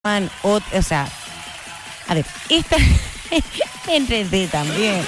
o sea, a ver, esta en 3D también.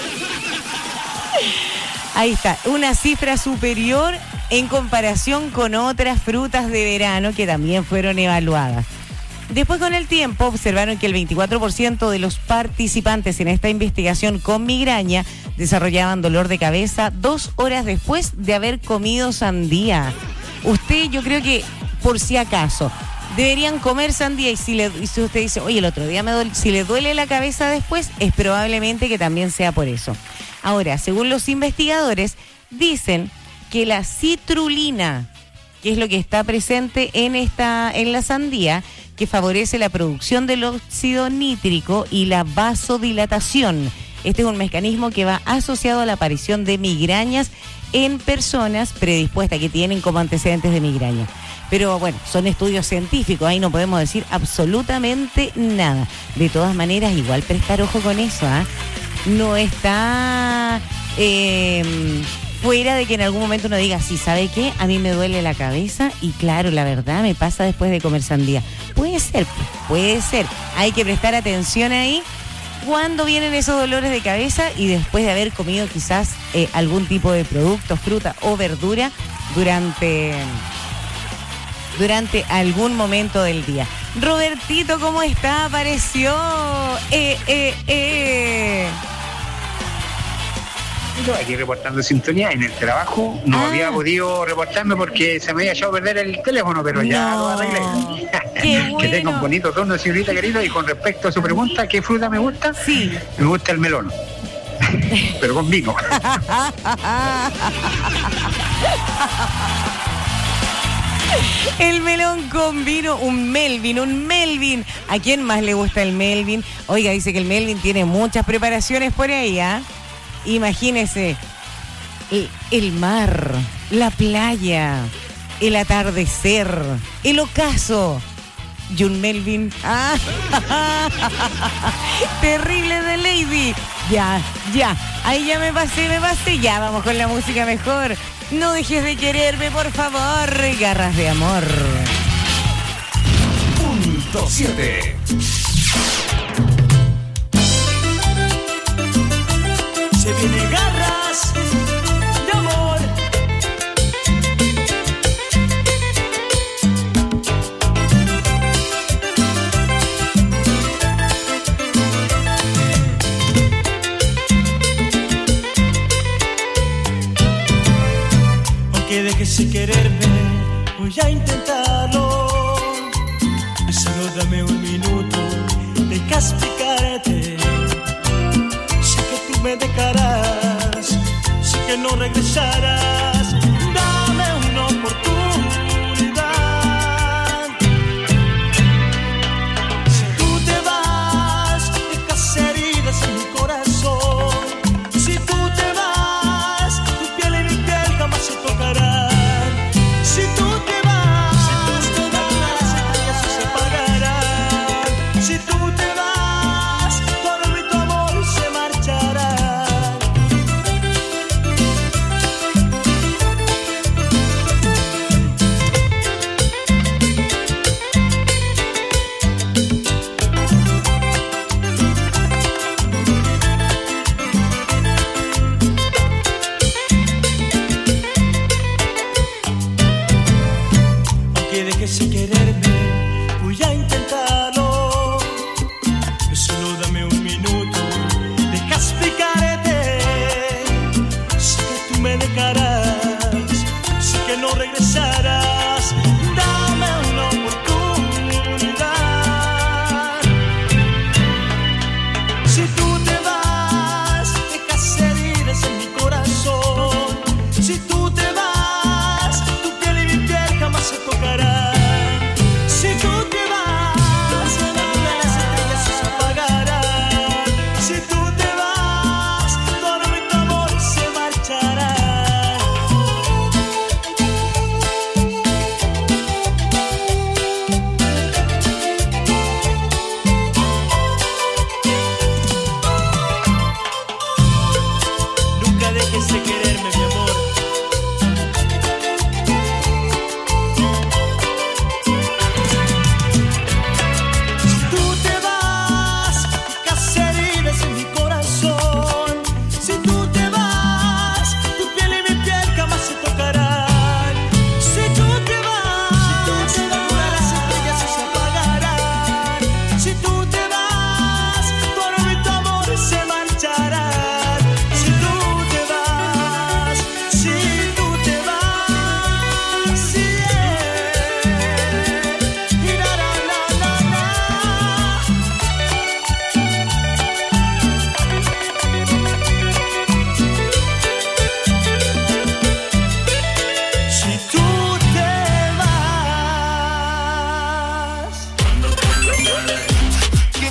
Ahí está, una cifra superior en comparación con otras frutas de verano que también fueron evaluadas. Después, con el tiempo, observaron que el 24% de los participantes en esta investigación con migraña desarrollaban dolor de cabeza 2 horas después de haber comido sandía. Usted, yo creo que, por si acaso, deberían comer sandía y si usted dice, oye, el otro día si le duele la cabeza después, es probablemente que también sea por eso. Ahora, según los investigadores, dicen que la citrulina, que es lo que está presente en la sandía, que favorece la producción del óxido nítrico y la vasodilatación. Este es un mecanismo que va asociado a la aparición de migrañas en personas predispuestas que tienen como antecedentes de migraña. Pero bueno, son estudios científicos, ahí no podemos decir absolutamente nada. De todas maneras, igual prestar ojo con eso, ¿ah? No está fuera de que en algún momento uno diga, sí, ¿sabe qué? A mí me duele la cabeza y claro, la verdad me pasa después de comer sandía. Puede ser. Hay que prestar atención ahí cuando vienen esos dolores de cabeza y después de haber comido quizás algún tipo de producto, fruta o verdura durante algún momento del día. Robertito, ¿cómo está? Apareció. Aquí reportando sintonía en el trabajo. No había podido reportarme porque se me había echado a perder el teléfono, pero ya lo arreglé. Qué bueno. Que tenga un bonito tono, señorita querida. Y con respecto a su pregunta, ¿qué fruta me gusta? Sí. Me gusta el melón. Pero con vino. El melón con vino, un Melvin. ¿A quién más le gusta el Melvin? Oiga, dice que el Melvin tiene muchas preparaciones por ahí, ¿ah? Imagínese, el mar, la playa, el atardecer, el ocaso y un Melvin. ¡Ah! Terrible de Lady. Ya. Ahí ya me pasé. Ya, vamos con la música mejor. No dejes de quererme, por favor. Garras de amor. Punto 7. Se viene garras de amor. Aunque dejes de quererme, voy a intentarlo. Solo dame un minuto, deja explicarte. Me dejarás, sé que no regresarás. Dame una oportunidad. Si tú te vas, dejas heridas en mi corazón. Si tú te vas, tu piel y mi piel jamás se tocarán. Si tú te vas, las estrellas se apagarán. Si tú te vas, todo mi tu amor se marchará.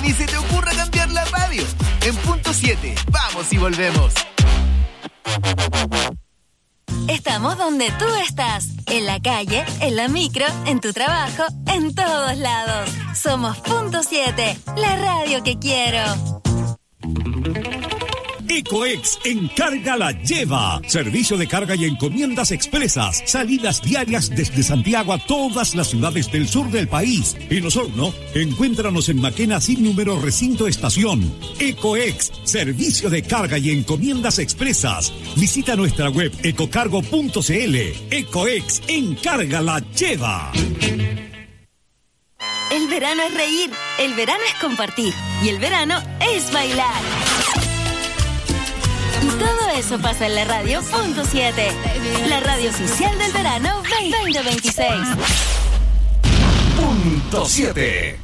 ni se te ocurra cambiar la radio. En punto 7, vamos y volvemos. Estamos donde tú estás, en la calle, en la micro, en tu trabajo, en todos lados. Somos punto 7, la radio que quiero. Ecoex Encarga la Lleva. Servicio de carga y encomiendas expresas. Salidas diarias desde Santiago a todas las ciudades del sur del país. En Osorno, encuéntranos en Maquena sin número recinto estación. Ecoex, servicio de carga y encomiendas expresas. Visita nuestra web ecocargo.cl. Ecoex Encarga la Lleva. El verano es reír, el verano es compartir y el verano es bailar. Y todo eso pasa en la radio punto 7, la radio oficial del verano 2026. Punto 7.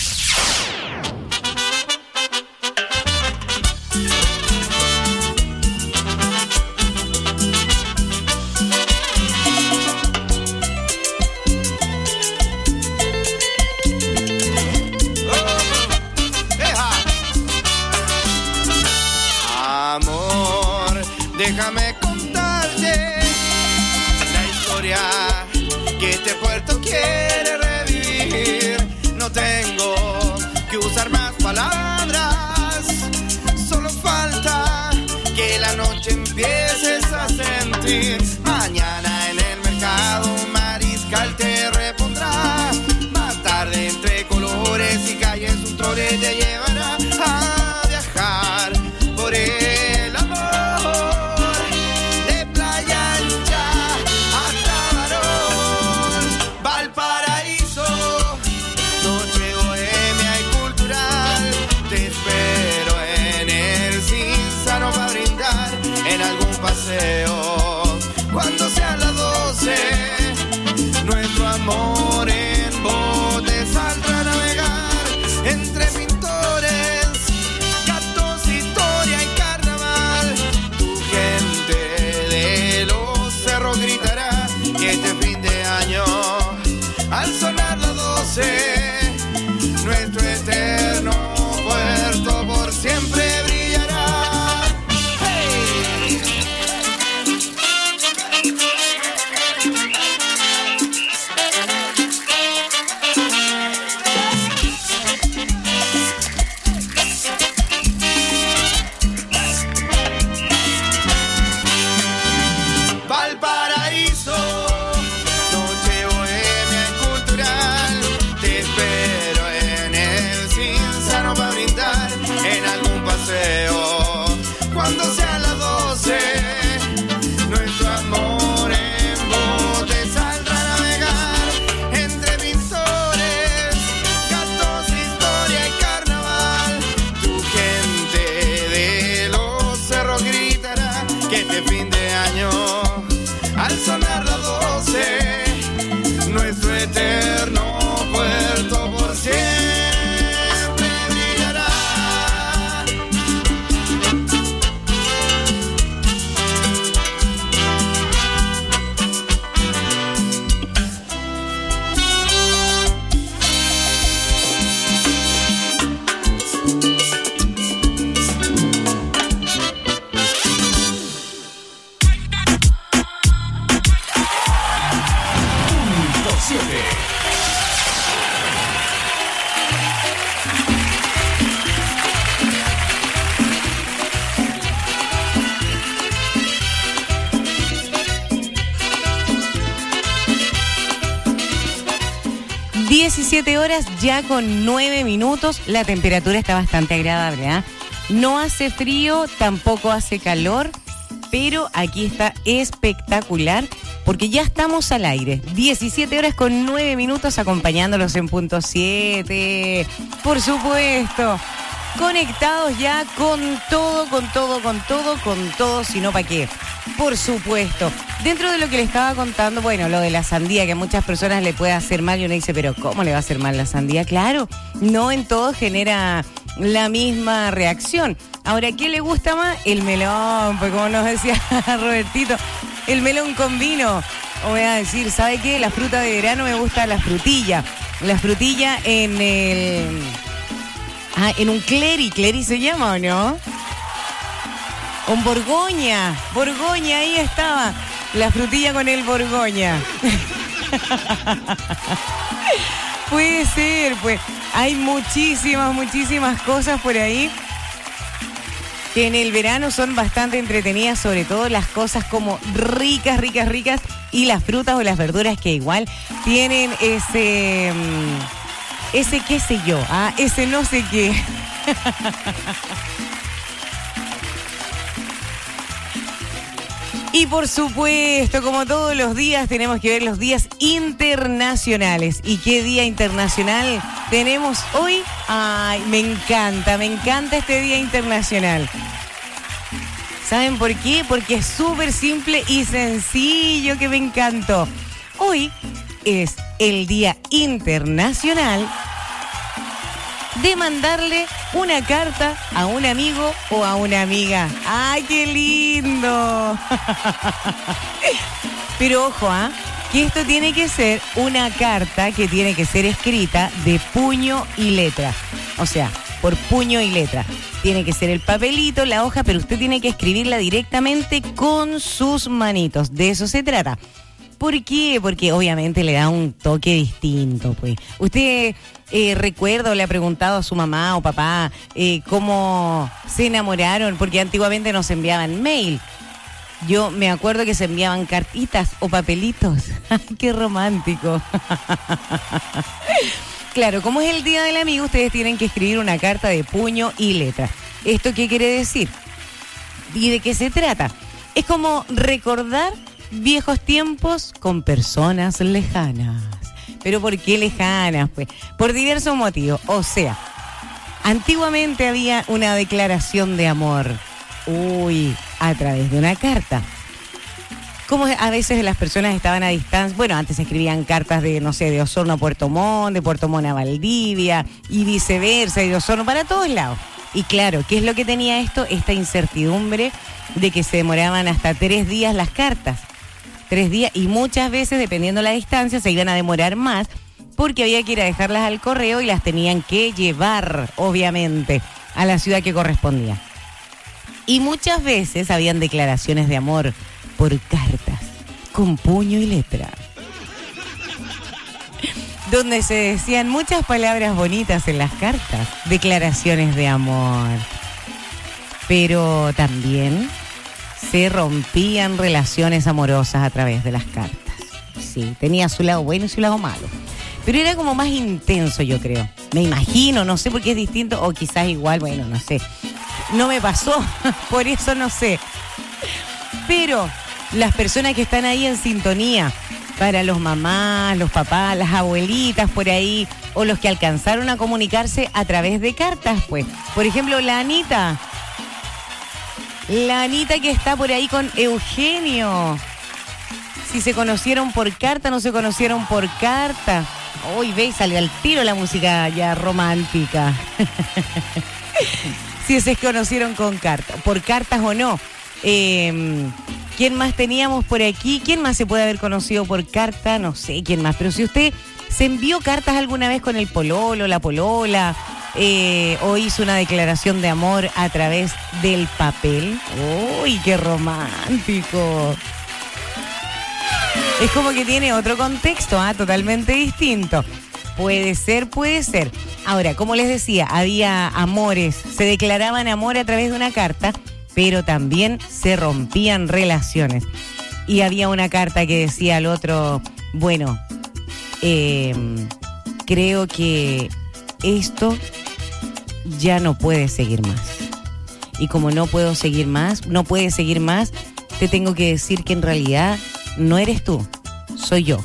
Déjame contarte la historia que este puerto quiere revivir. No tengo que usar más palabras, solo falta que la noche empieces a sentir. Mañana en el mercado un mariscal te repondrá. Más tarde entre colores y calles un trole te llevará a viajar por el amor. Cuando sean las 12, nuestro amor en bote saldrá a navegar entre pintores, gatos, historia y carnaval. Tu gente de los cerros gritará que este fin de año, al sonar las 12, nuestro eterno puerto por siempre brillará. Cuando sean las 12, nuestro amor en bote saldrá a navegar entre pintores, gatos, historia y carnaval. Tu gente de los cerros gritará que este fin de año, al sonar las 12, nuestro eterno puerto por siempre. Horas ya con 9 minutos. La temperatura está bastante agradable, ¿eh? No hace frío, tampoco hace calor, pero aquí está espectacular porque ya estamos al aire. 17 horas con 9 minutos acompañándolos en punto 7. Por supuesto. Conectados ya con todo, si no, ¿para qué? Por supuesto. Dentro de lo que le estaba contando, bueno, lo de la sandía, que a muchas personas le puede hacer mal, y uno dice, pero ¿cómo le va a hacer mal la sandía? Claro, no en todo genera la misma reacción. Ahora, ¿qué le gusta más? El melón, pues como nos decía Robertito, el melón con vino. O voy a decir, ¿sabe qué? La fruta de verano me gusta la frutilla. La frutilla en el... Ah, en un Cleri se llama, ¿o no? Un Borgoña, ahí estaba. La frutilla con el Borgoña. Puede ser, pues. Hay muchísimas cosas por ahí que en el verano son bastante entretenidas, sobre todo las cosas como ricas y las frutas o las verduras que igual tienen ese qué sé yo, ese no sé qué. Y por supuesto, como todos los días, tenemos que ver los días internacionales. ¿Y qué día internacional tenemos hoy? Ay, me encanta este día internacional. ¿Saben por qué? Porque es súper simple y sencillo, que me encantó. Hoy es el Día Internacional de mandarle una carta a un amigo o a una amiga. ¡Ay, qué lindo! Pero ojo, que esto tiene que ser una carta que tiene que ser escrita de puño y letra. O sea, por puño y letra. Tiene que ser el papelito, la hoja, pero usted tiene que escribirla directamente con sus manitos. De eso se trata. ¿Por qué? Porque obviamente le da un toque distinto, pues. Usted recuerda o le ha preguntado a su mamá o papá cómo se enamoraron, porque antiguamente nos enviaban mail. Yo me acuerdo que se enviaban cartitas o papelitos. ¡Qué romántico! Claro, como es el Día del Amigo, ustedes tienen que escribir una carta de puño y letra. ¿Esto qué quiere decir? ¿Y de qué se trata? Es como recordar viejos tiempos con personas lejanas. ¿Pero por qué lejanas? Pues por diversos motivos. O sea, antiguamente había una declaración de amor. A través de una carta. Como a veces las personas estaban a distancia. Bueno, antes se escribían cartas de, no sé, de Osorno a Puerto Montt, de Puerto Montt a Valdivia, y viceversa, y de Osorno para todos lados. Y claro, ¿qué es lo que tenía esto? Esta incertidumbre de que se demoraban hasta 3 días las cartas. 3 días, y muchas veces, dependiendo de la distancia, se iban a demorar más, porque había que ir a dejarlas al correo y las tenían que llevar, obviamente, a la ciudad que correspondía. Y muchas veces habían declaraciones de amor por cartas, con puño y letra, donde se decían muchas palabras bonitas en las cartas, declaraciones de amor. Pero también se rompían relaciones amorosas a través de las cartas. Sí, tenía su lado bueno y su lado malo. Pero era como más intenso, yo creo. Me imagino, no sé por qué es distinto, o quizás igual, bueno, no sé. No me pasó, por eso no sé. Pero las personas que están ahí en sintonía, para los mamás, los papás, las abuelitas por ahí, o los que alcanzaron a comunicarse a través de cartas, pues. Por ejemplo, la Anita que está por ahí con Eugenio. Si se conocieron por carta, no se conocieron por carta. Uy, ve, salió al tiro la música ya romántica. Si se conocieron con cartas, por cartas o no. ¿Quién más teníamos por aquí? ¿Quién más se puede haber conocido por carta? No sé quién más, pero si usted se envió cartas alguna vez con el pololo, la polola, o hizo una declaración de amor a través del papel. ¡Uy, qué romántico! Es como que tiene otro contexto, totalmente distinto. Puede ser. Ahora, como les decía, había amores, se declaraban amor a través de una carta, pero también se rompían relaciones. Y había una carta que decía al otro, bueno, creo que esto ya no puede seguir más. Y como no puedes seguir más, te tengo que decir que en realidad no eres tú, soy yo.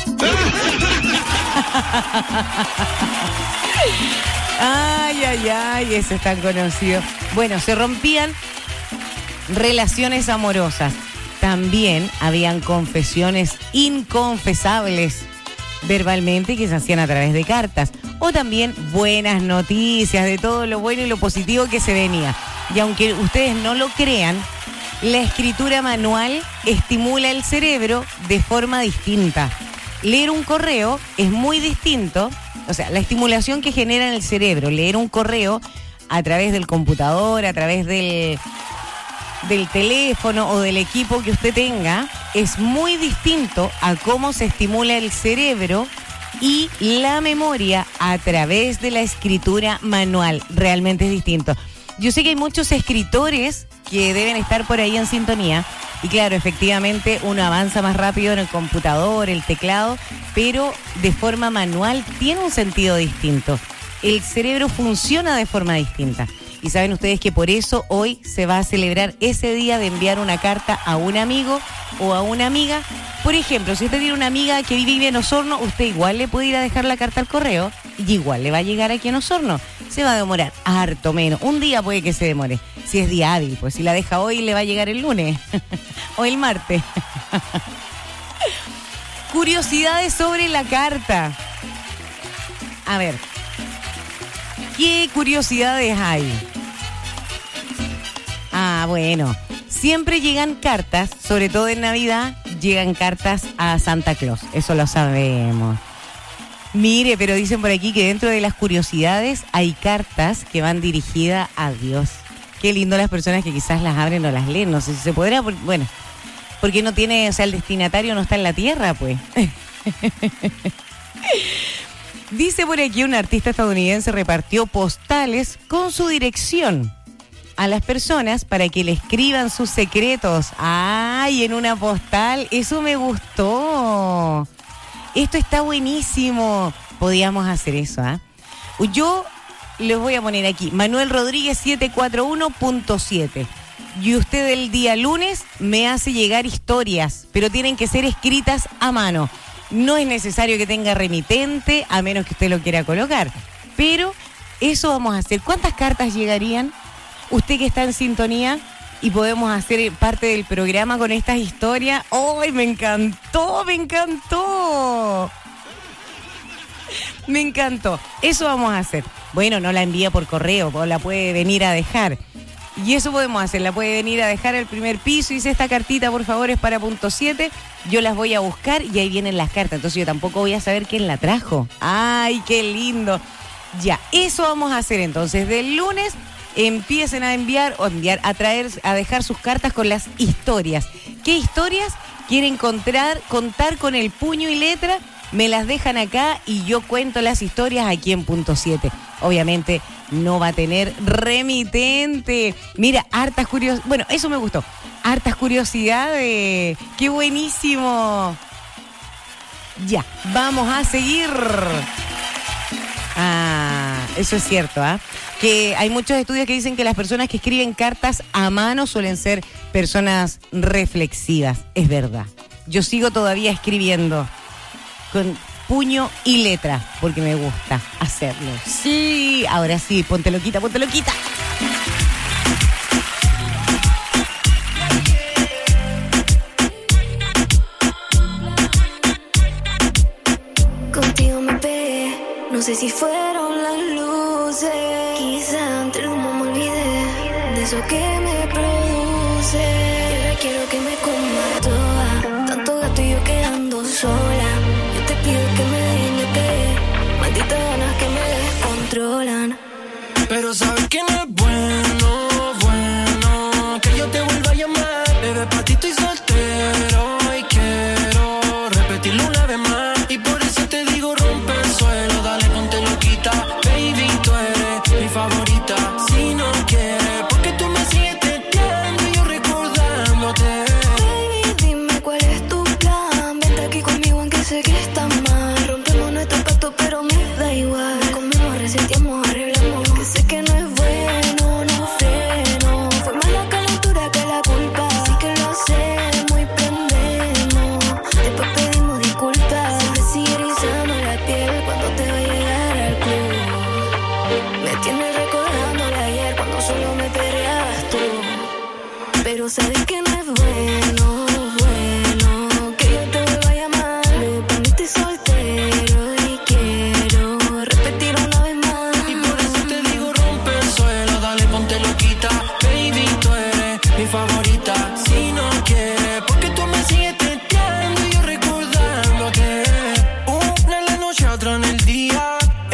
Ay, ese es tan conocido. Bueno, se rompían relaciones amorosas. También habían confesiones inconfesables verbalmente que se hacían a través de cartas. O también buenas noticias de todo lo bueno y lo positivo que se venía. Y aunque ustedes no lo crean, la escritura manual estimula el cerebro de forma distinta. Leer un correo es muy distinto o sea, la estimulación que genera en el cerebro leer un correo a través del computador, a través del teléfono o del equipo que usted tenga, es muy distinto a cómo se estimula el cerebro y la memoria a través de la escritura manual. Realmente es distinto. Yo sé que hay muchos escritores que deben estar por ahí en sintonía y claro, efectivamente uno avanza más rápido en el computador, el teclado, pero de forma manual tiene un sentido distinto. El cerebro funciona de forma distinta. Y saben ustedes que por eso hoy se va a celebrar ese día de enviar una carta a un amigo o a una amiga. Por ejemplo, si usted tiene una amiga que vive en Osorno, usted igual le puede ir a dejar la carta al correo y igual le va a llegar aquí en Osorno. Se va a demorar harto menos. Un día puede que se demore. Si es día hábil, pues si la deja hoy le va a llegar el lunes o el martes. Curiosidades sobre la carta. A ver, ¿qué curiosidades hay? Ah, bueno, siempre llegan cartas, sobre todo en Navidad, llegan cartas a Santa Claus, eso lo sabemos. Mire, pero dicen por aquí que dentro de las curiosidades hay cartas que van dirigidas a Dios. Qué lindo las personas que quizás las abren o las leen, no sé si se podrá, bueno, porque no tiene, o sea, el destinatario no está en la tierra, pues. Dice por aquí un artista estadounidense repartió postales con su dirección a las personas para que le escriban sus secretos. ¡Ay, en una postal! Eso me gustó. Esto está buenísimo. Podíamos hacer eso, ¿ah? Yo les voy a poner aquí, Manuel Rodríguez 741.7. Y usted el día lunes me hace llegar historias, pero tienen que ser escritas a mano. No es necesario que tenga remitente, a menos que usted lo quiera colocar. Pero eso vamos a hacer. ¿Cuántas cartas llegarían? Usted que está en sintonía y podemos hacer parte del programa con estas historias. ¡Ay, me encantó! ¡Me encantó! Me encantó. Eso vamos a hacer. Bueno, no la envía por correo, o la puede venir a dejar. Y eso podemos hacer, la puede venir a dejar al primer piso y dice, esta cartita por favor es para punto 7, yo las voy a buscar y ahí vienen las cartas, entonces yo tampoco voy a saber quién la trajo. ¡Ay, qué lindo! Ya, eso vamos a hacer entonces, del lunes empiecen a enviar, a traer, a dejar sus cartas con las historias. ¿Qué historias quieren contar con el puño y letra? Me las dejan acá y yo cuento las historias aquí en punto 7. Obviamente no va a tener remitente. Mira, hartas curiosidades. Bueno, eso me gustó. Hartas curiosidades. ¡Qué buenísimo! Ya, vamos a seguir. Ah, eso es cierto, ¿ah? Que hay muchos estudios que dicen que las personas que escriben cartas a mano suelen ser personas reflexivas. Es verdad. Yo sigo todavía escribiendo con puño y letra, porque me gusta hacerlo. Sí, ahora sí, ponte loquita, ponte loquita. Contigo me pegué, no sé si fueron las luces. Quizá entre el humo me olvidé de eso que me produce. Ahora quiero que me coma toda, tanto gato y yo quedando sola. Pido que me dejen de querer, malditas ganas que me descontrolan. Pero sabes que no es bueno, que yo te vuelva a llamar. Bebé, pa' ti estoy soltero y quiero repetirlo una vez más. Y por eso te digo, rompe el suelo, dale, ponte loquita. Baby, tú eres mi favorita. Si no quieres, porque tú me sigues testeando y yo recordándote. Baby, dime cuál es tu plan. Vente aquí conmigo aunque sé que está mal. Rompemos nuestro pacto pero me da igual. Comemos, resentimos, arreglamos. Que sé que no es bueno, no freno. Fue más la calentura que la culpa. Así que lo hacemos y prendemos. Después pedimos disculpas. Se me sigue erizando la piel cuando te va a llegar al club. Me tienes recordando de ayer cuando solo me perreabas tú. Pero sabes que no es bueno, que yo te vuelva a llamar. Pero para mí estoy soltero y quiero repetir una vez más. Y por eso te digo, rompe el suelo, dale, ponte loquita. Baby, tú eres mi favorita. Si no quieres, porque tú me sigues testeando y yo recordándote. Una en la noche, otra en el día.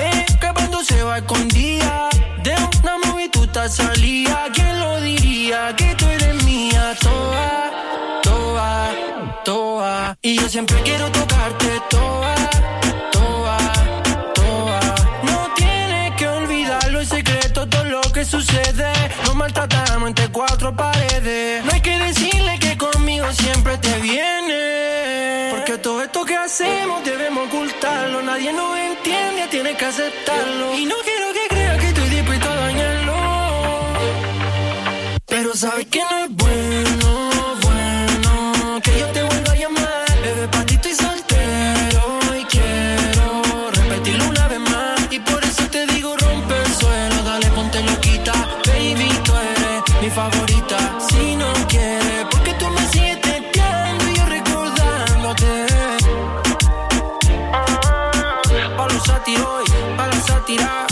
favorita salía. ¿Quién lo diría? Que tú eres mía, toda, toda, toda. Y yo siempre quiero tocarte toda, toda, toda. No tienes que olvidarlo, es secreto todo lo que sucede. Nos maltratamos entre cuatro paredes. No hay que decirle que conmigo siempre te viene. Porque todo esto que hacemos debemos ocultarlo. Nadie nos entiende, tienes que aceptarlo. Y no quiero que creas que estoy dispuesto a dañarlo. Pero sabes que no es bueno, bueno, que yo te vuelva a llamar. Bebé, pa' ti estoy soltero y quiero repetirlo una vez más. Y por eso te digo, rompe el suelo, dale, ponte loquita. Baby, tú eres mi favorita. Si no quieres, porque tú me sigues testeando y yo recordándote. Pa' los sátiros hoy, pa' la sátira.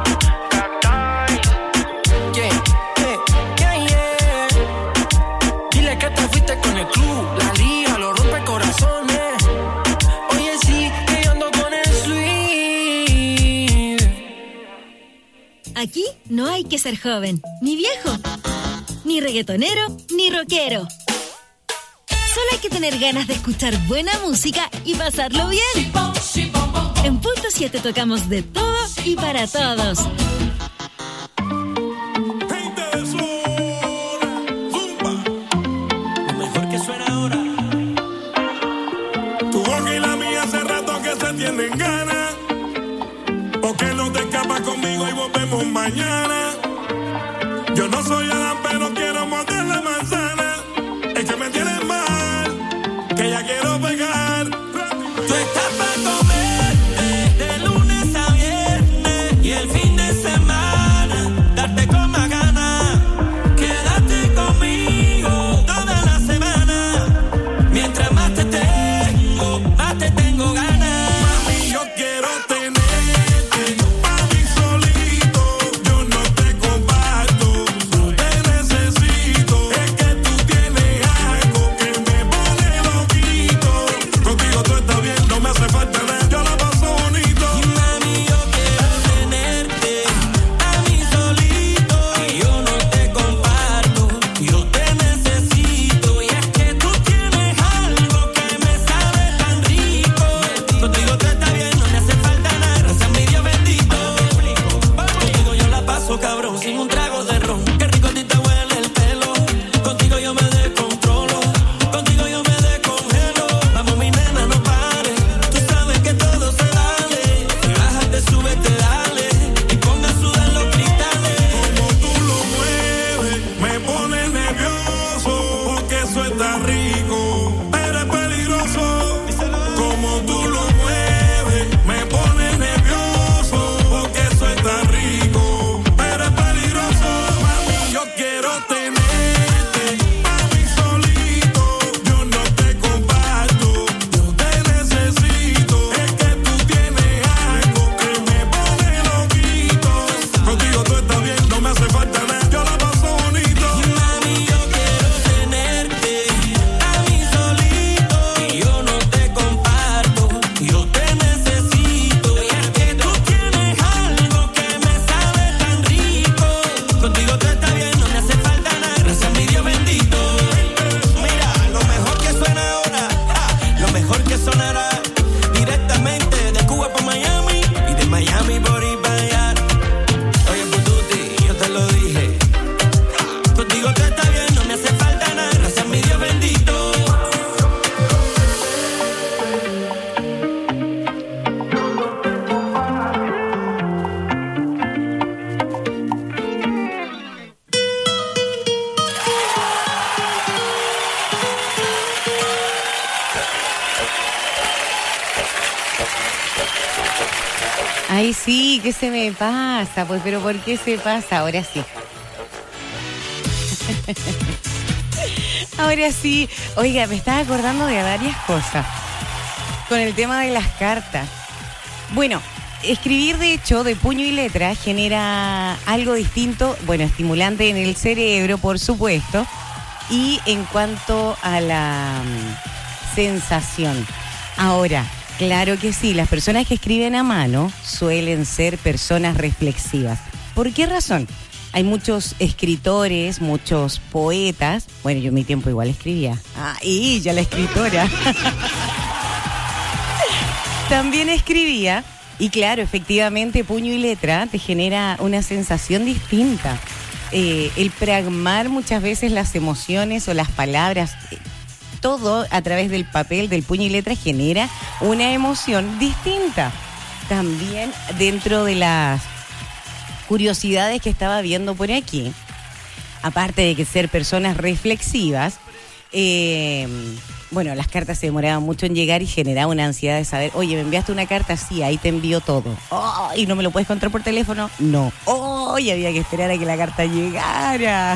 Dile que te fuiste con el club, la liga, los rompe corazones. Oye, sí, que yo ando con el sweet. Aquí no hay que ser joven, ni viejo, ni reggaetonero, ni rockero. Solo hay que tener ganas de escuchar buena música y pasarlo bien. En Punto 7 tocamos de todo y para todos. Lo mejor que suena ahora. Tu boca y la mía hace rato que se tienen ganas. ¿Por qué no te escapas conmigo y volvemos mañana? Yo no soy Adán, pero quiero morder la manzana. Es que me tienes mal, que ya quiero pegar. Tú estás para comerte de lunes a viernes y el fin de semana darte con más ganas. Quédate conmigo toda la semana. Mientras más te tengo ganas. Mami, yo quiero tenerte pa' mí solito. Yo no te comparto, no te necesito. Es que tú tienes algo que me pone loquito. Contigo todo está bien, no me hace falta nada. Yo la paso bonito. Mami, yo quiero tenerte a mí solito. Y yo no te comparto, yo te necesito. Y es que tú tienes algo que me sabe tan rico. Contigo todo está bien, no me hace falta nada. Gracias a mi Dios bendito. Contigo yo la paso cabrón, sin un trago de ron. Qué rico a ti te huele el pelo. Contigo yo me descontrolo. Contigo yo me descongelo. Vamos mi nena, no pares. Tú sabes que todo se vale. Bájate, súbete, dale. Y ponga a sudar los cristales. Como tú lo mueves, me pone nervioso. Porque eso está rico, pero es peligroso. Como tú lo mueves, me pone nervioso. Porque eso está rico, pero es peligroso. Mami, yo quiero tenerte pa' mí solito. Yo no te comparto, yo te necesito. Es que tú tienes algo que me pone loquito. Contigo todo está bien, no me hace falta nada. Yo la paso bonito. Mami, yo quiero tenerte a mí solito. Y yo no te comparto, yo te necesito. Y es que tú tienes algo que me sabe tan rico. Contigo todo está bien, no me hace falta nada. Gracias a mi Dios bendito. Mira, lo mejor que suena ahora, lo mejor que sonará. Directamente de Cuba para Miami y de Miami por ir para allá. Oye, Pututi, yo te lo dije. Contigo todo está bien, no me hace falta nada. Gracias a mi Dios bendito. Ay, sí, ¿qué se me pasa? Pues, pero ¿por qué se pasa? Ahora sí. Ahora sí. Oiga, me estaba acordando de varias cosas con el tema de las cartas. Bueno, escribir de hecho de puño y letra genera algo distinto, bueno, estimulante en el cerebro, por supuesto, y en cuanto a la sensación. Ahora, claro que sí, las personas que escriben a mano suelen ser personas reflexivas. ¿Por qué razón? hay muchos escritores, muchos poetas. Bueno, yo en mi tiempo igual escribía. Y ya la escritora. También escribía. Y claro, efectivamente, puño y letra te genera una sensación distinta. El pragmar muchas veces las emociones o las palabras, todo a través del papel, del puño y letra, genera una emoción distinta. También dentro de las curiosidades que estaba viendo por aquí, aparte de que ser personas reflexivas, bueno, las cartas se demoraban mucho en llegar y generaba una ansiedad de saber, oye, ¿me enviaste una carta? Sí, ahí te envío todo. Oh, ¿y no me lo puedes encontrar por teléfono? No. Oh, y había que esperar a que la carta llegara.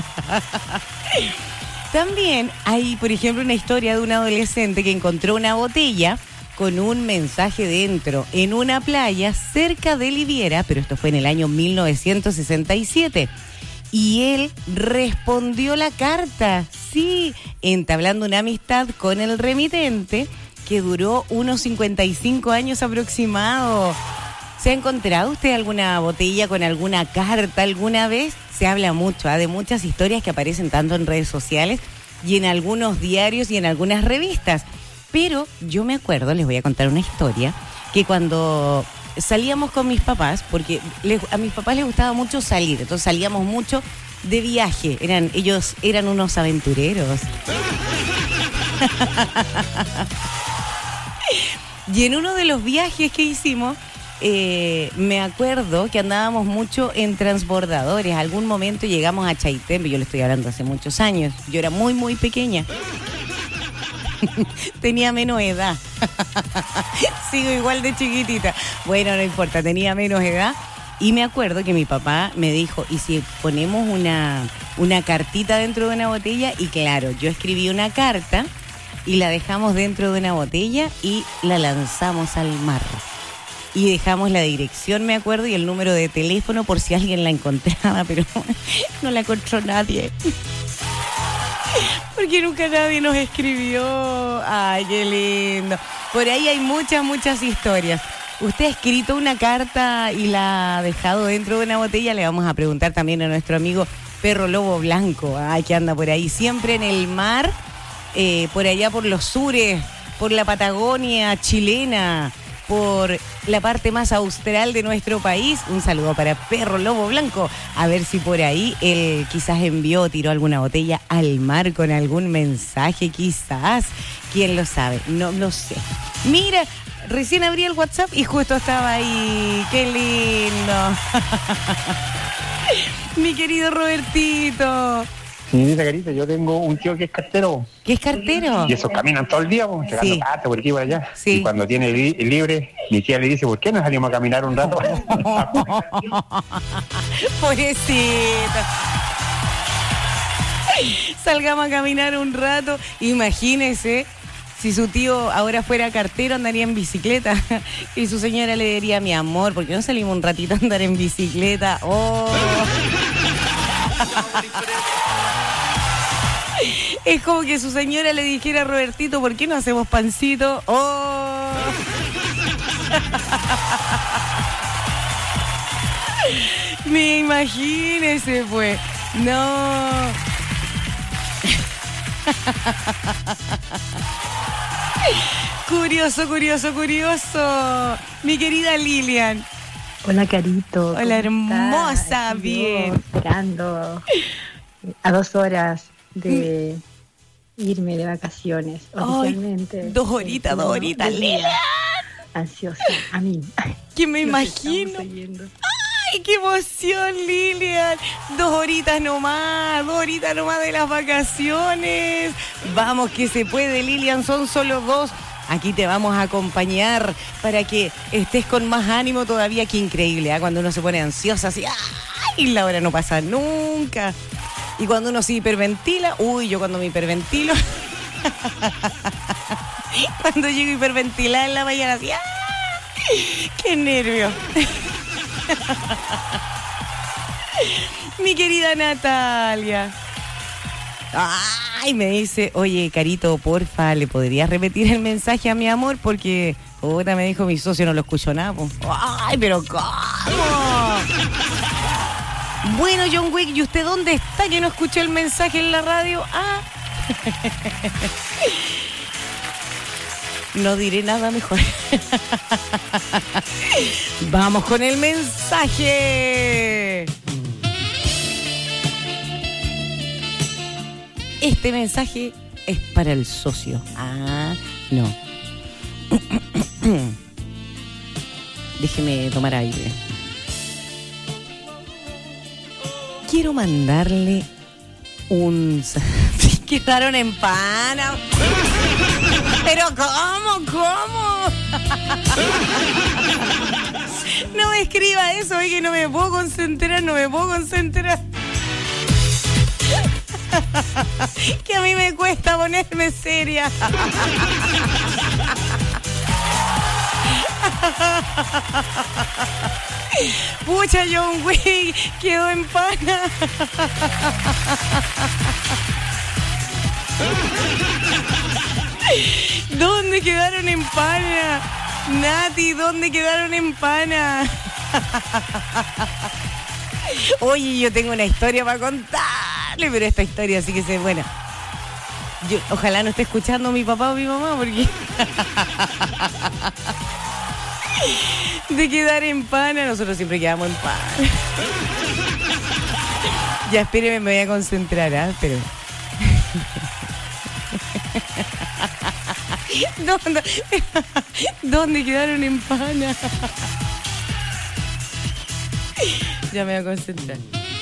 También hay, por ejemplo, una historia de un adolescente que encontró una botella con un mensaje dentro en una playa cerca de Liviera, pero esto fue en el año 1967. Y él respondió la carta, sí, entablando una amistad con el remitente que duró unos 55 años aproximados. ¿Se ha encontrado usted alguna botella con alguna carta alguna vez? Se habla mucho, de muchas historias que aparecen tanto en redes sociales y en algunos diarios y en algunas revistas. Pero yo me acuerdo, les voy a contar una historia, que cuando salíamos con mis papás, porque a mis papás les gustaba mucho salir, entonces salíamos mucho de viaje, ellos eran unos aventureros. Y en uno de los viajes que hicimos, me acuerdo que andábamos mucho en transbordadores. Algún momento llegamos a Chaitembe, yo le estoy hablando hace muchos años, yo era muy, muy pequeña. Tenía menos edad. Sigo igual de chiquitita. Bueno, no importa, tenía menos edad. Y me acuerdo que mi papá me dijo, ¿y si ponemos una cartita dentro de una botella? Y claro, yo escribí una carta y la dejamos dentro de una botella y la lanzamos al mar. Y dejamos la dirección, me acuerdo, y el número de teléfono por si alguien la encontraba, pero no la encontró nadie. Porque nunca nadie nos escribió. Ay, qué lindo. Por ahí hay muchas, muchas historias. ¿Usted ha escrito una carta y la ha dejado dentro de una botella? Le vamos a preguntar también a nuestro amigo Perro Lobo Blanco. Ay, que anda por ahí siempre en el mar, por allá por los sures, por la Patagonia chilena, por la parte más austral de nuestro país. Un saludo para Perro Lobo Blanco. A ver si por ahí él quizás tiró alguna botella al mar con algún mensaje, quizás. ¿Quién lo sabe? No lo sé. Mira, recién abrí el WhatsApp y justo estaba ahí. ¡Qué lindo! Mi querido Robertito. Señorita Carita, yo tengo un tío que es cartero. ¿Qué es cartero? Y esos caminan todo el día, entregando cartas por aquí y por allá. Sí. Y cuando tiene libre, mi tía le dice, ¿por qué no salimos a caminar un rato? Pobrecito. Salgamos a caminar un rato. Imagínese, si su tío ahora fuera cartero, andaría en bicicleta. Y su señora le diría, mi amor, ¿por qué no salimos un ratito a andar en bicicleta? ¡Oh! Es como que su señora le dijera a Robertito, ¿por qué no hacemos pancito? ¡Oh! Me imagínese, pues. No. Curioso, curioso, curioso. Mi querida Lilian. Hola, Carito. Hola, hermosa. Aquí Bien. yo esperando a 2 horas de irme de vacaciones. Oficialmente. Ay, 2 horitas, Lilian. Ansiosa, a mí. Que me imagino. ¡Ay, qué emoción, Lilian! 2 horitas nomás de las vacaciones. Vamos que se puede, Lilian, son solo 2. Aquí te vamos a acompañar para que estés con más ánimo todavía. Qué increíble, ¿eh? Cuando uno se pone ansiosa así, ¡ay! La hora no pasa nunca. Y cuando uno se hiperventila, yo cuando me hiperventilo, cuando llego hiperventilada en la mañana así, ¡ay! ¡Qué nervio! Mi querida Natalia. Ay, me dice, oye, Carito, porfa, ¿le podrías repetir el mensaje a mi amor? Porque, me dijo mi socio, no lo escucho nada, po. Ay, pero ¿cómo? Bueno, John Wick, ¿y usted dónde está? Que no escuchó el mensaje en la radio. Ah. No diré nada mejor. Vamos con el mensaje. Este mensaje es para el socio. Ah, no. Déjeme tomar aire. Quiero mandarle un... Quedaron en pana. Pero ¿cómo? No me escriba eso, es que no me puedo concentrar. Que a mí me cuesta ponerme seria. Pucha, John Wick quedó en pana. ¿Dónde quedaron en pana? Nati, ¿dónde quedaron en pana? Oye, yo tengo una historia para contarle, pero esta historia sí que es buena. Ojalá no esté escuchando mi papá o mi mamá, porque... De quedar en pana, nosotros siempre quedamos en pana. Ya, espéreme, me voy a concentrar, ¿ah? Pero... ¿Dónde quedaron en pana? Ya me voy a concentrar.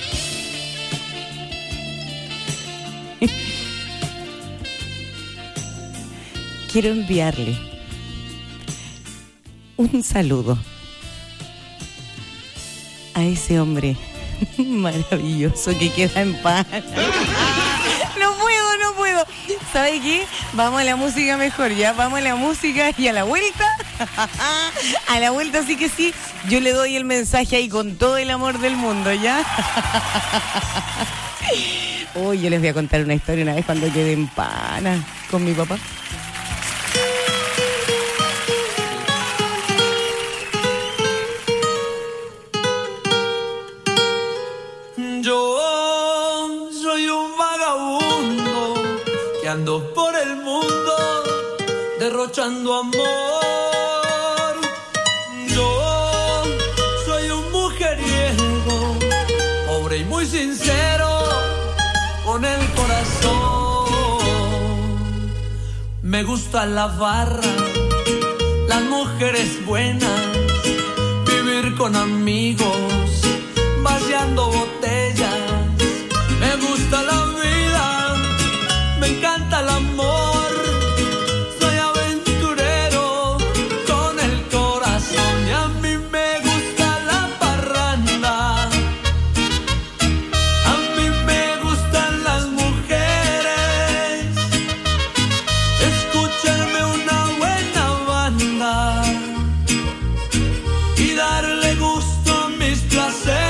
Quiero enviarle un saludo a ese hombre maravilloso que queda en pana. No puedo. ¿Sabe qué? Vamos a la música mejor, ya. Vamos a la música y a la vuelta. A la vuelta sí que sí. Yo le doy el mensaje ahí con todo el amor del mundo, ¿ya? Uy, yo les voy a contar una historia una vez cuando quedé en pana con mi papá. Ando por el mundo derrochando amor. Yo soy un mujeriego, pobre y muy sincero, con el corazón. Me gusta la barra, las mujeres buenas, vivir con amigos, vaciando botellas. Me gusta la vida, me encanta el amor, soy aventurero con el corazón y a mí me gusta la parranda, a mí me gustan las mujeres, escucharme una buena banda y darle gusto a mis placeres.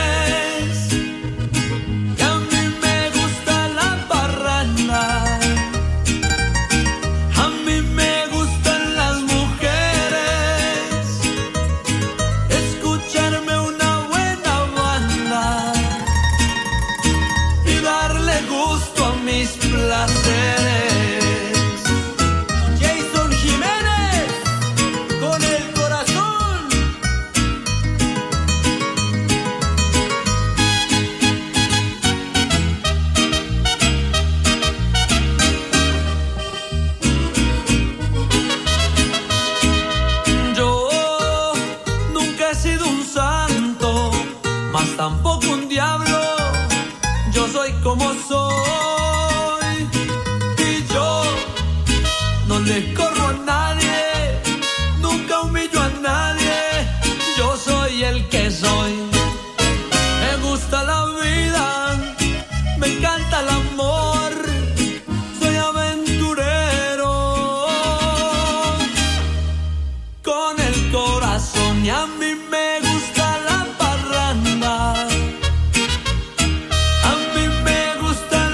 Jason Jiménez con el corazón. Yo nunca he sido un santo, mas tampoco un diablo. Yo soy como soy. No le corro a nadie, nunca humillo a nadie, yo soy el que soy. Me gusta la vida, me encanta el amor, soy aventurero con el corazón y a mí me gusta la parranda, a mí me gusta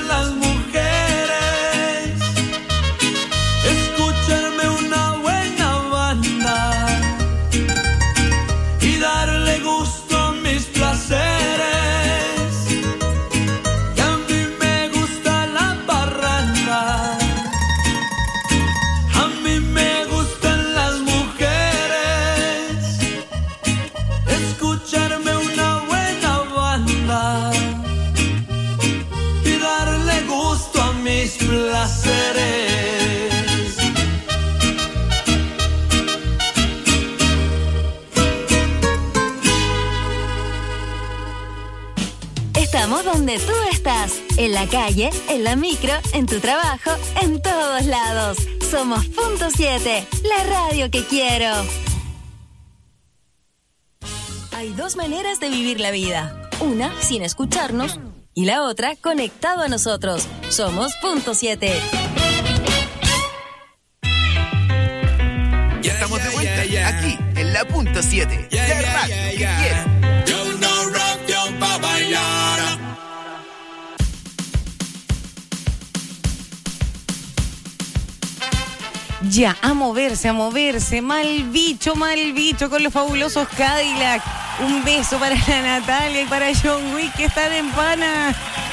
Estamos donde tú estás, en la calle, en la micro, en tu trabajo, en todos lados. Somos Punto 7, la radio que quiero. Hay dos maneras de vivir la vida. Una, sin escucharnos, y la otra, conectado a nosotros. Somos Punto 7. Ya estamos de vuelta, aquí, en la Punto 7. La radio que quiero. Ya, a moverse, mal bicho con los fabulosos Cadillac. Un beso para la Natalia y para John Wick que están en Pana.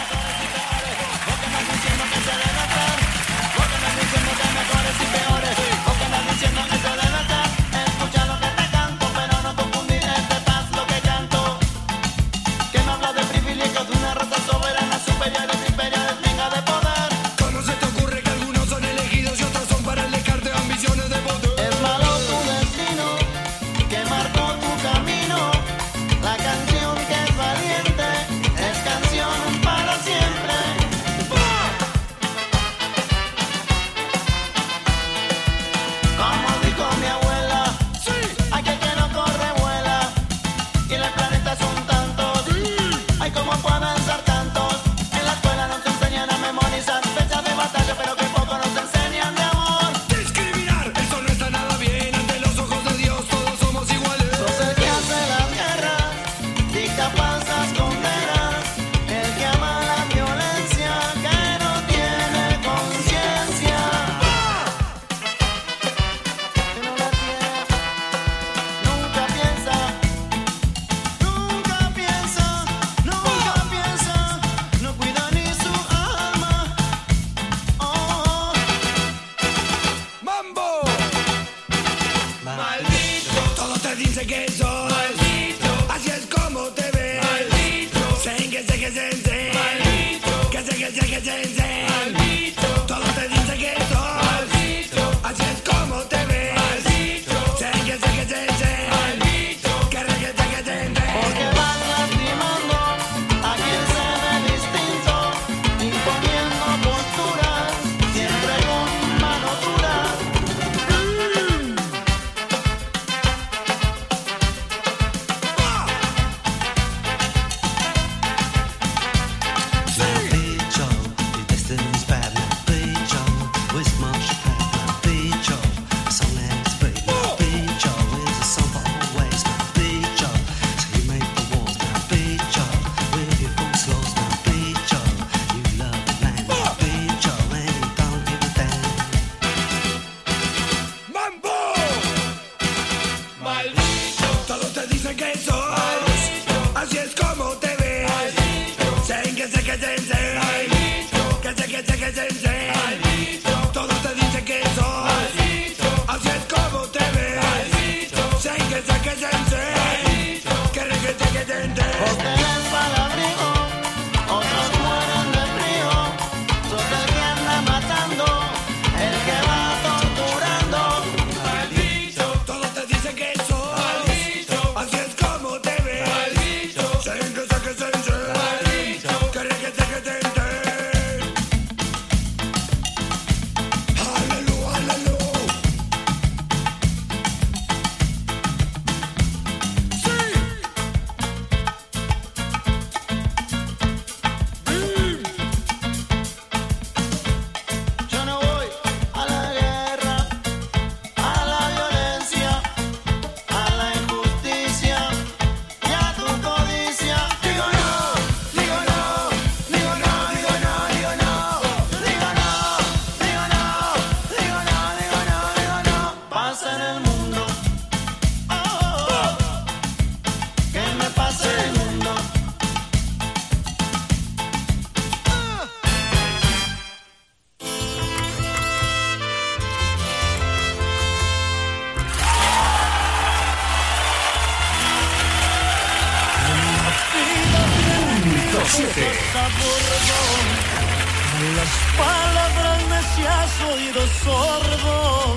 Las palabras necias oído sordo,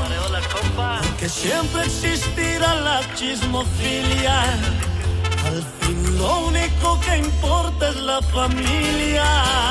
que siempre existirá la chismofilia. Al fin lo único que importa es la familia.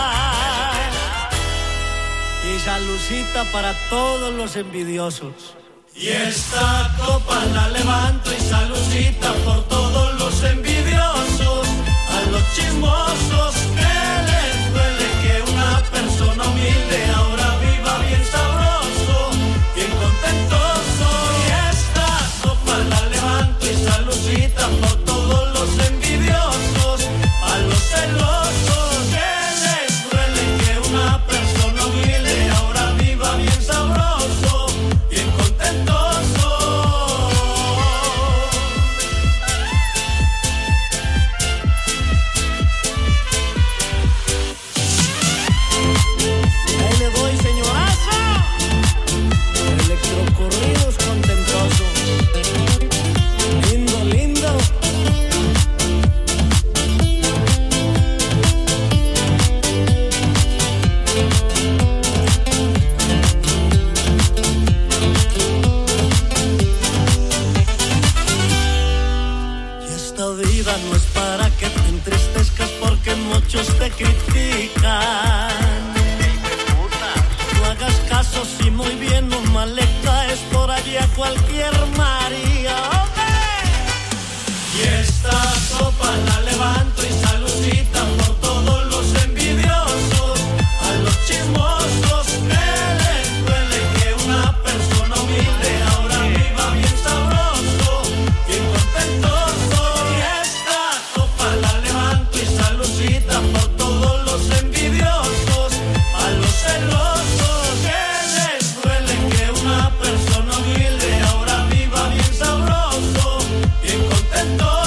Y salucita para todos los envidiosos. Y esta copa la levanto y salucita por todos los envidiosos. A los chismosos que les duele que una persona humilde ahora viva bien sabroso, bien contentoso. Y esta copa la levanto y salucita por todos los envidiosos. A los celosos que les duele que una persona humilde ahora viva bien sabroso, bien contentoso. Ahí le doy, señorazo. Electrocorridos contentosos. Lindo, lindo. Y esta vida no es para que te entristezcas porque muchos te critican. No hagas caso si muy bien o mal le caes por allí a cualquier María. Y esta copa la levanto y salucita por todos los envidiosos. A los chismosos que les duele que una persona humilde ahora viva bien sabroso, bien contentoso. Y esta copa la levanto y salucita por todos los envidiosos. A los celosos que les duele que una persona humilde ahora viva bien sabroso, bien contentoso.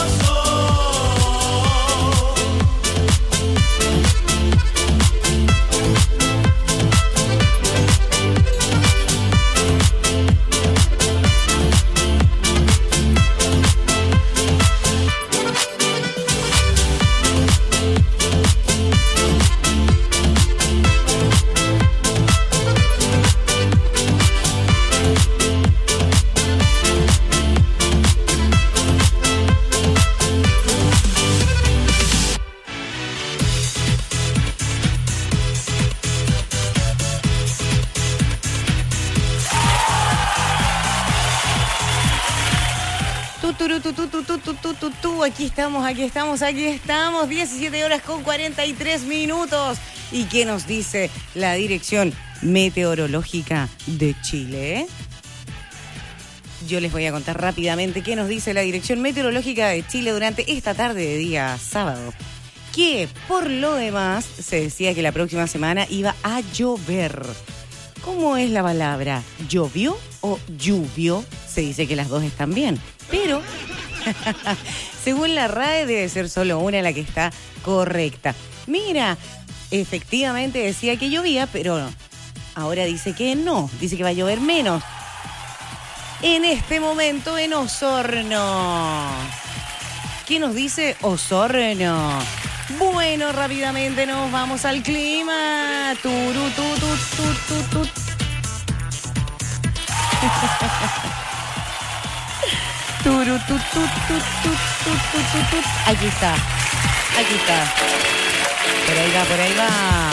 Aquí estamos, 17 horas con 43 minutos. ¿Y qué nos dice la Dirección Meteorológica de Chile? Yo les voy a contar rápidamente qué nos dice la Dirección Meteorológica de Chile durante esta tarde de día sábado. Que por lo demás se decía que la próxima semana iba a llover. ¿Cómo es la palabra? ¿Llovió o lluvió? Se dice que las dos están bien, pero según la RAE debe ser solo una la que está correcta. Mira, efectivamente decía que llovía, pero ahora dice que no, dice que va a llover menos. En este momento en Osorno. ¿Qué nos dice Osorno? Bueno, rápidamente nos vamos al clima. Aquí está. Por ahí va.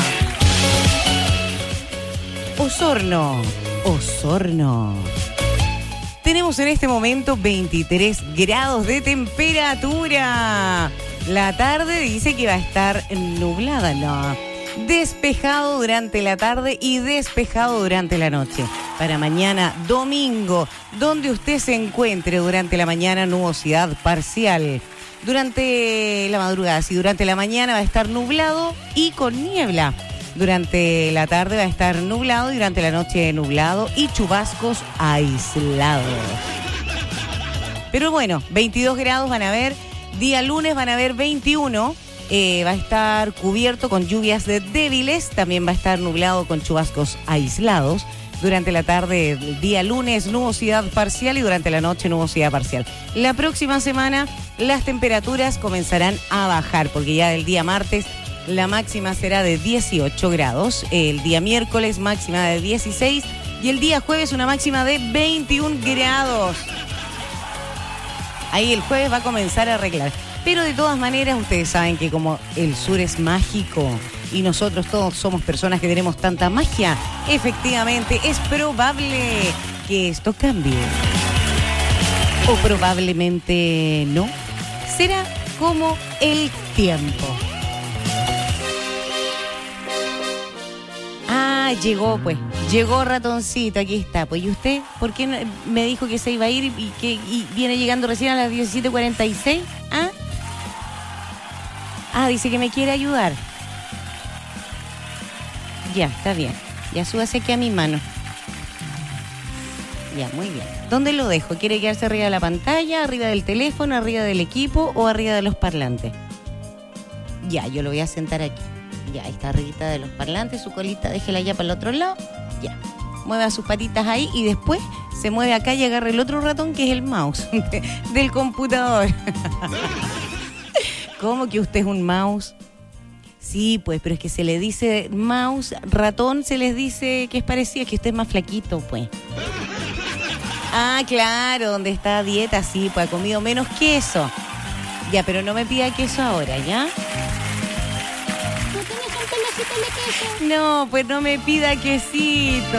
Osorno. Tenemos en este momento 23 grados de temperatura. La tarde dice que va a estar nublada, no. Despejado durante la tarde y despejado durante la noche. Para mañana domingo, donde usted se encuentre durante la mañana, nubosidad parcial. Durante la madrugada, sí, durante la mañana va a estar nublado y con niebla. Durante la tarde va a estar nublado y durante la noche nublado y chubascos aislados. Pero bueno, 22 grados van a haber. Día lunes van a haber 21. Va a estar cubierto con lluvias débiles. También va a estar nublado con chubascos aislados. Durante la tarde, el día lunes, nubosidad parcial y durante la noche, nubosidad parcial. La próxima semana, las temperaturas comenzarán a bajar, porque ya el día martes la máxima será de 18 grados. El día miércoles, máxima de 16. Y el día jueves, una máxima de 21 grados. Ahí el jueves va a comenzar a arreglar. Pero de todas maneras, ustedes saben que como el sur es mágico y nosotros todos somos personas que tenemos tanta magia, efectivamente es probable que esto cambie. O probablemente no. Será como el tiempo. Ah, llegó pues. Llegó ratoncito, aquí está. Pues, ¿y usted por qué no, me dijo que se iba a ir y viene llegando recién a las 17:46? ¿Ah? Ah, dice que me quiere ayudar. Ya, está bien. Ya súbase aquí a mi mano. Ya, muy bien. ¿Dónde lo dejo? ¿Quiere quedarse arriba de la pantalla, arriba del teléfono, arriba del equipo o arriba de los parlantes? Ya, yo lo voy a sentar aquí. Ya, ahí está arribita de los parlantes, su colita déjela ya para el otro lado. Ya, mueva sus patitas ahí y después se mueve acá y agarra el otro ratón que es el mouse del computador. ¿Cómo que usted es un mouse? Sí, pues, pero es que se le dice mouse, ratón se les dice que es parecido, es que usted es más flaquito, pues. Ah, claro, donde está a dieta, sí, pues ha comido menos queso. Ya, pero no me pida queso ahora, ¿ya? ¿No tienes un pedacito de queso? No, pues no me pida quesito.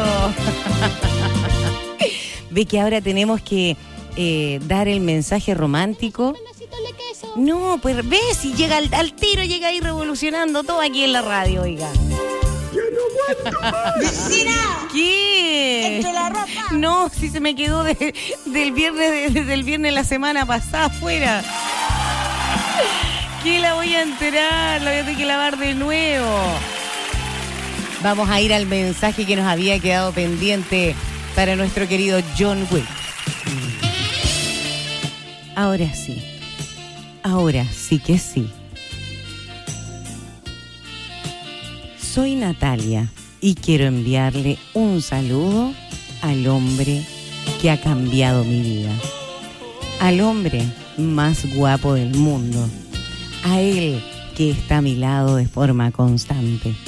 Ve que ahora tenemos que dar el mensaje romántico. No, pues ve si llega al tiro, llega ahí revolucionando todo aquí en la radio, oiga. ¡Yo no aguanto más! ¡Vecina! ¿Qué? ¡Entre la ropa! No, si se me quedó del viernes, desde el viernes la semana pasada afuera. ¿Qué la voy a enterar? La voy a tener que lavar de nuevo. Vamos a ir al mensaje que nos había quedado pendiente para nuestro querido John Wick. Ahora sí. Ahora sí que sí. Soy Natalia y quiero enviarle un saludo al hombre que ha cambiado mi vida. Al hombre más guapo del mundo. A él que está a mi lado de forma constante.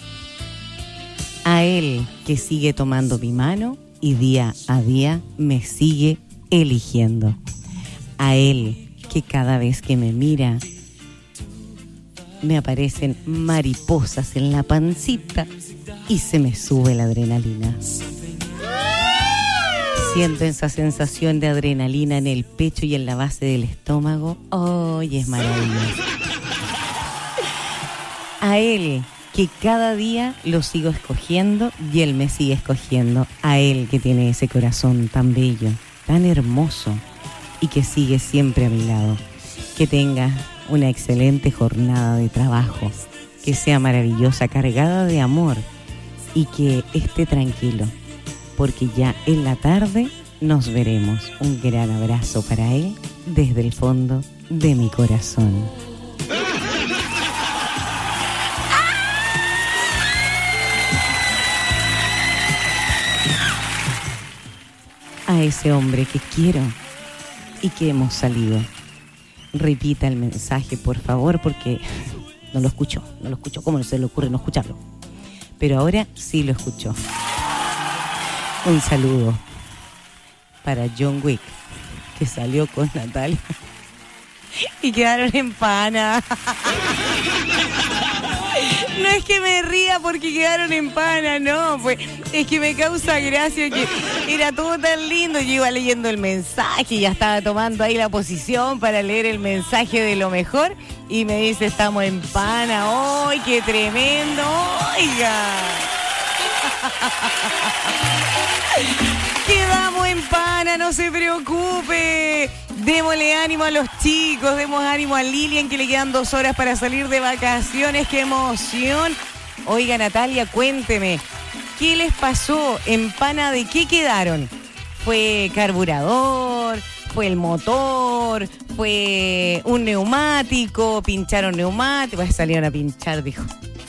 A él que sigue tomando mi mano y día a día me sigue eligiendo. A él que cada vez que me mira me aparecen mariposas en la pancita y se me sube la adrenalina. Siento esa sensación de adrenalina en el pecho y en la base del estómago. ¡Ay, es maravilloso! A él que cada día lo sigo escogiendo y él me sigue escogiendo. A él que tiene ese corazón tan bello, tan hermoso y que sigue siempre a mi lado. Que tenga una excelente jornada de trabajo, que sea maravillosa, cargada de amor y que esté tranquilo, porque ya en la tarde nos veremos. Un gran abrazo para él desde el fondo de mi corazón. A ese hombre que quiero y que hemos salido. Repita el mensaje, por favor, porque no lo escucho. ¿Cómo no se le ocurre no escucharlo? Pero ahora sí lo escucho. Un saludo para John Wick, que salió con Natalia y quedaron en pana. No es que me ría porque quedaron en pana, no, pues es que me causa gracia que era todo tan lindo. Yo iba leyendo el mensaje y ya estaba tomando ahí la posición para leer el mensaje de lo mejor y me dice, estamos en pana. ¡Ay, qué tremendo! ¡Oiga! Quedamos en pana, no se preocupe. Démosle ánimo a los chicos, demos ánimo a Lilian, que le quedan 2 horas para salir de vacaciones. ¡Qué emoción! Oiga, Natalia, cuénteme, ¿qué les pasó? ¿En pana de qué quedaron? ¿Fue carburador? ¿Fue el motor? ¿Fue un neumático? ¿Pincharon neumático? Pues salieron a pinchar, dijo.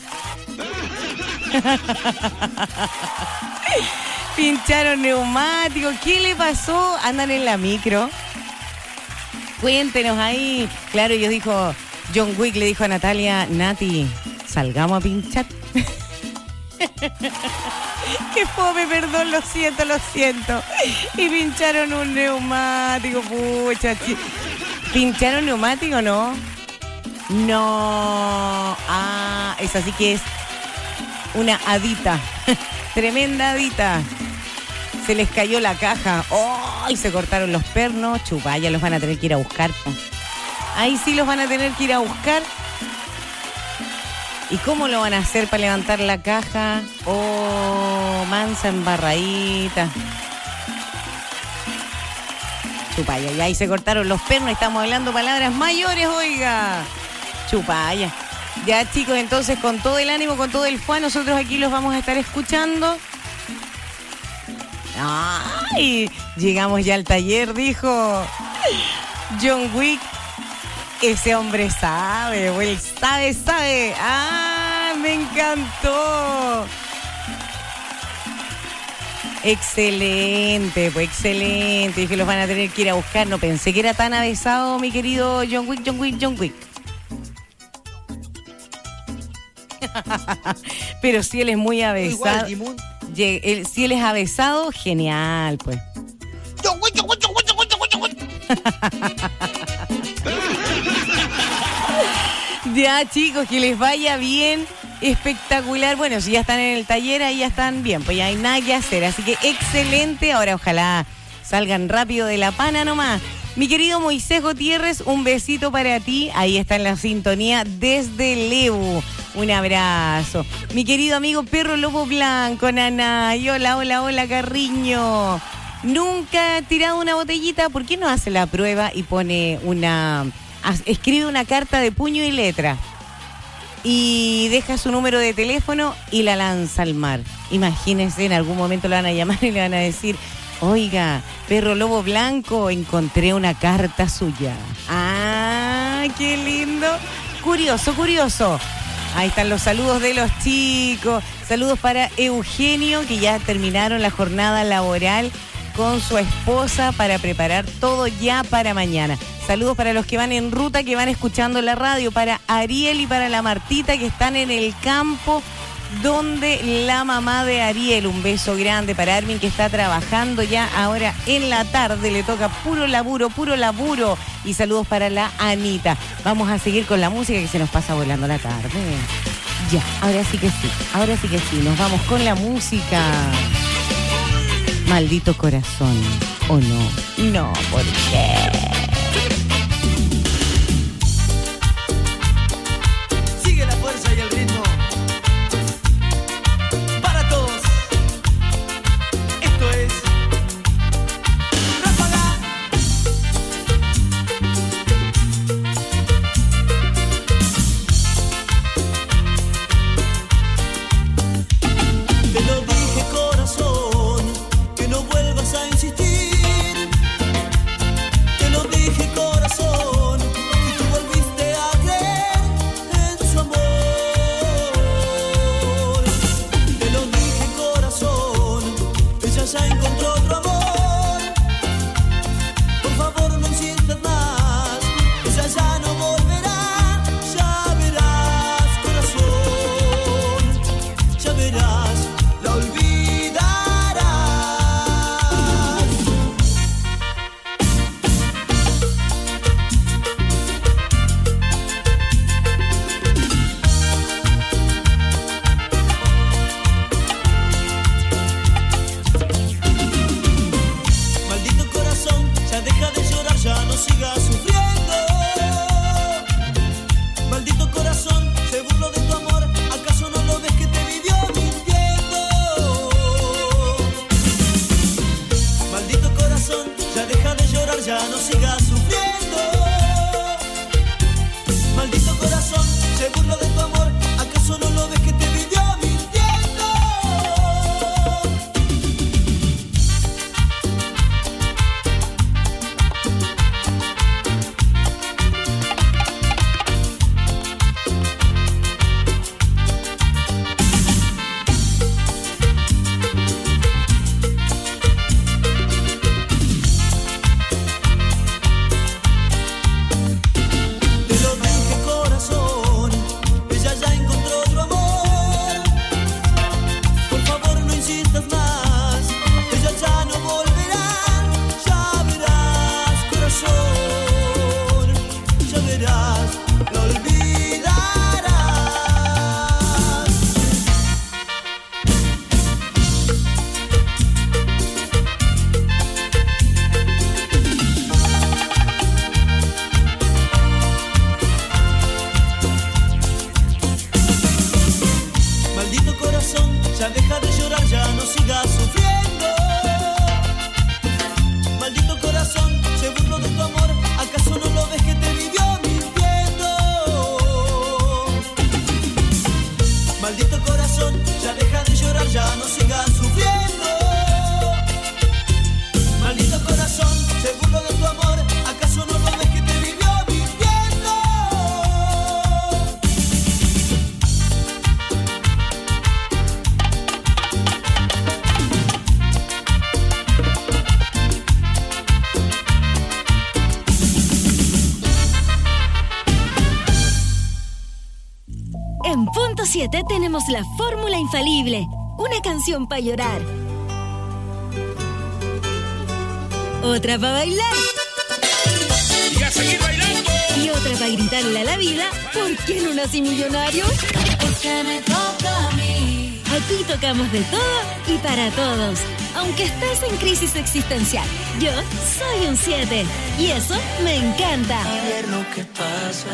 Pincharon neumáticos. ¿Qué le pasó? ¿Andan en la micro? Cuéntenos ahí. Claro, ellos dijo, John Wick le dijo a Natalia, Nati, salgamos a pinchar. Qué fome, perdón, lo siento. Y pincharon un neumático, pucha. ¿Pincharon neumático, no? No. Ah, es así que es una hadita. Tremenda hadita. Se les cayó la caja. ¡Oh! Y se cortaron los pernos. Chupaya, los van a tener que ir a buscar. Ahí sí los van a tener que ir a buscar. ¿Y cómo lo van a hacer para levantar la caja? ¡Oh! Mansa embarradita. Chupaya, y ahí se cortaron los pernos. Estamos hablando palabras mayores, oiga. Chupaya. Ya, chicos, entonces con todo el ánimo, con todo el fuá, nosotros aquí los vamos a estar escuchando. ¡Ay! Llegamos ya al taller, dijo John Wick. Ese hombre sabe, o él sabe. ¡Ah! Me encantó. Excelente, pues excelente. Dije, los van a tener que ir a buscar. No pensé que era tan avesado, mi querido John Wick. Pero si él es muy avesado. Si él es avesado, genial, pues. Ya, chicos, que les vaya bien. Espectacular. Bueno, si ya están en el taller, ahí ya están bien, pues ya hay nada que hacer. Así que excelente. Ahora ojalá salgan rápido de la pana nomás. Mi querido Moisés Gutiérrez, un besito para ti. Ahí está en la sintonía desde Lebu. Un abrazo. Mi querido amigo Perro Lobo Blanco, Nanay. Hola, Carriño. Nunca ha tirado una botellita. ¿Por qué no hace la prueba y pone escribe una carta de puño y letra? Y deja su número de teléfono y la lanza al mar. Imagínense, en algún momento le van a llamar y le van a decir: oiga, Perro Lobo Blanco, encontré una carta suya. ¡Ah, qué lindo! Curioso. Ahí están los saludos de los chicos. Saludos para Eugenio, que ya terminaron la jornada laboral con su esposa para preparar todo ya para mañana. Saludos para los que van en ruta, que van escuchando la radio, para Ariel y para la Martita, que están en el campo donde la mamá de Ariel. Un beso grande para Armin, que está trabajando ya ahora en la tarde, le toca puro laburo. Y saludos para la Anita. Vamos a seguir con la música, que se nos pasa volando la tarde. Ya, ahora sí que sí, nos vamos con la música. Maldito corazón, ¿o no? No, ¿por qué? Sigue la fuerza y el ritmo. Para todos. Esto es Ráfaga. Te lo dije, corazón, que no vuelvas a insistir. Te lo Maldito corazón, ya deja de llorar, ya no sigas sufriendo. Maldito corazón, se burló de tu amor, ¿acaso no lo ves que te vivió mintiendo? En punto 7 tenemos la fórmula infalible, una canción para llorar, otra para bailar Y a seguir bailando. y otra para gritarle a la vida, ¿por qué no nací millonario? Porque me toca a mí. Aquí tocamos de todo y para todos, aunque estés en crisis existencial. Yo soy un 7 y eso me encanta. A ver lo que pasa.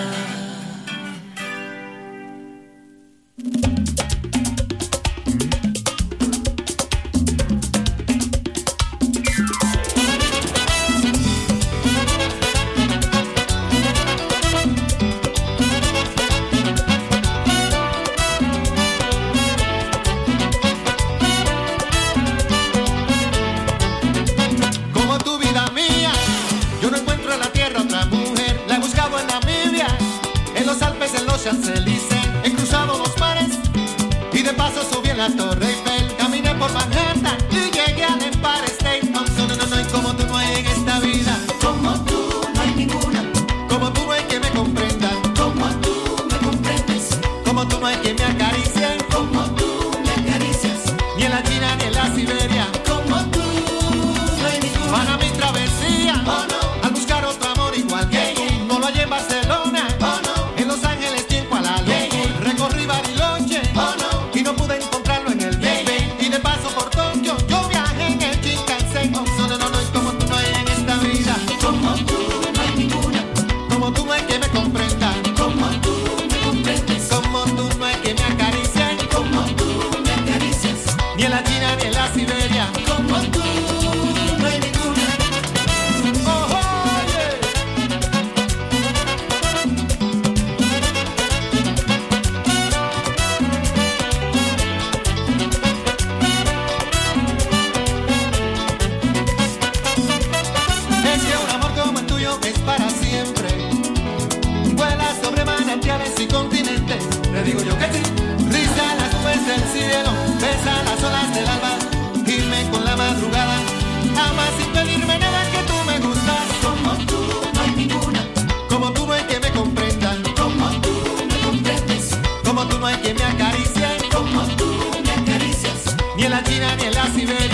Como tu vida mía, yo no encuentro en la tierra otra mujer. La he buscado en Namibia, en los Alpes, en los Champs-Élysées. He cruzado los mares y de paso subí en la Torre Eiffel. Caminé por Manhattan y llegué al Empire State. No, no, no, no, y como tú no hay en esta vida. Como tú no hay ninguna. Como tú no hay que me comprenda. Como tú me comprendes. Como tú no hay que me acaricie. Como tú me acaricias. Ni en la China ni en la Siberia. Como tú no hay ninguna. Para mi travesía, oh, no. Al buscar otro amor igual que tú. No lo hallé en Barcelona, oh, no. En Los Ángeles y en Kuala Lumpur. Recorrí Bariloche, oh, no. Y no pude encontrarlo en el Big Ben. Y de paso por Tokio, yo viajé en el Shinkansen. Oh, no, no, no, no, y como tú no hay en esta vida. Como tú no hay ninguna. Como tú no hay que me comprenda. Como tú me comprendes. Como tú no hay que me acaricie. Como tú me acaricias. Ni en la China ni en la Siberia. Como tú no hay ninguna. Oh, oye. Es que un amor como el tuyo es para siempre. Vuela sobre manantiales y continentes. Le digo yo que sí. Risa las nubes del cielo, besa las olas del alba, irme con la madrugada. Amas sin pedirme nada, que tú me gustas. Como tú no hay ninguna. Como tú no hay que me comprendan. Como tú me comprendes. Como tú no hay que me acaricie. Como tú me acaricias. Ni en la China ni en la Siberia.